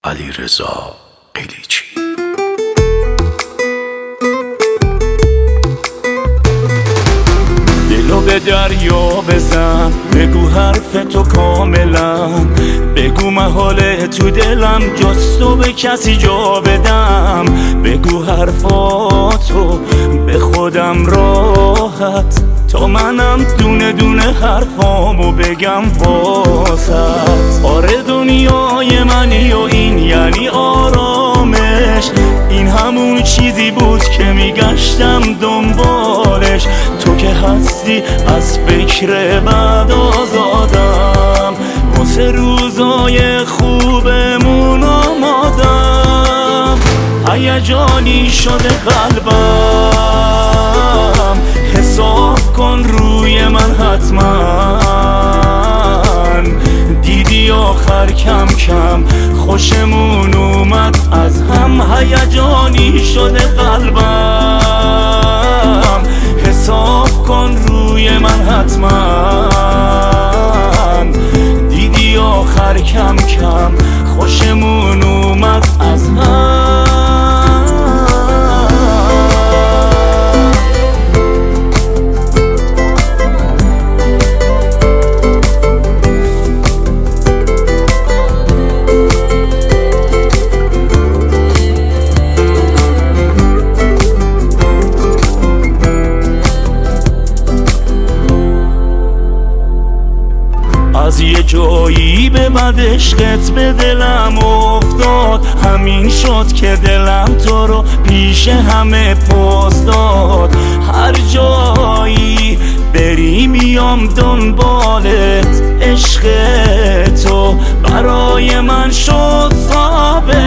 علیرضا قلیچی. دلو به دریا بزن، بگو حرف تو کاملا، بگو محاله تو دلم جستو به کسی جا بدم، بگو حرفاتو به خودم راحت تا منم دونه دونه حرفامو بگم واسط. آره دنیای منی و این یعنی آرامش، این همون چیزی بود که میگشتم دنبالش. تو که هستی از فکر بعد آزادم، واسه روزای خوبمون آمادم. هیجانی شده قلبم، حساب کن روی من حتما. دیدی آخر کم کم خوشمون اومد از هم. هیجانی شده قلبم، حساب کن روی من حتما. دیدی آخر کم کم خوشمون اومد از هم. از یه جایی به بعد عشقت به دلم افتاد، همین شد که دلم تو رو پیش همه پست داد. هر جایی بری میام دنبالت، عشق تو برای من شد ثابت.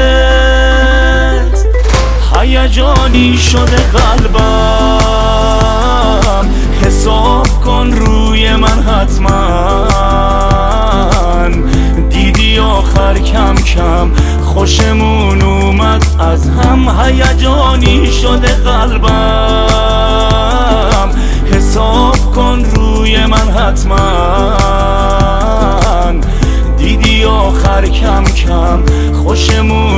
هیجانی شده قلبم، حساب کن روی من حتما. دیدی آخر کم کم خوشمون اومد از هم. هیجانی شده قلبم، حساب کن روی من حتما. دیدی آخر کم کم خوشمون